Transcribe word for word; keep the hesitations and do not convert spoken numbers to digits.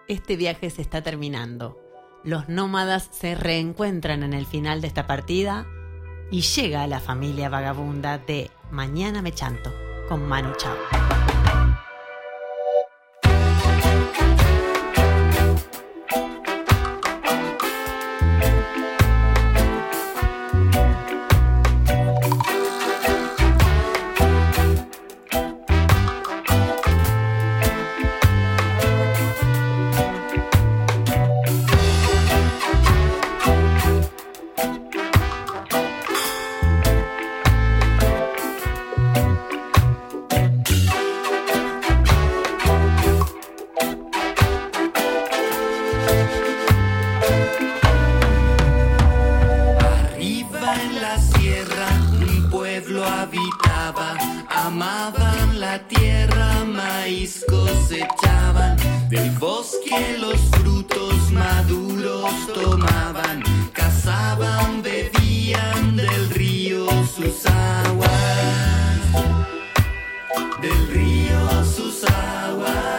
este viaje se está terminando. Los nómadas se reencuentran en el final de esta partida y llega la familia vagabunda de Mañana me chanto con Manu Chao. Amaban la tierra, maíz cosechaban, del bosque los frutos maduros tomaban, cazaban, bebían del río sus aguas, del río sus aguas.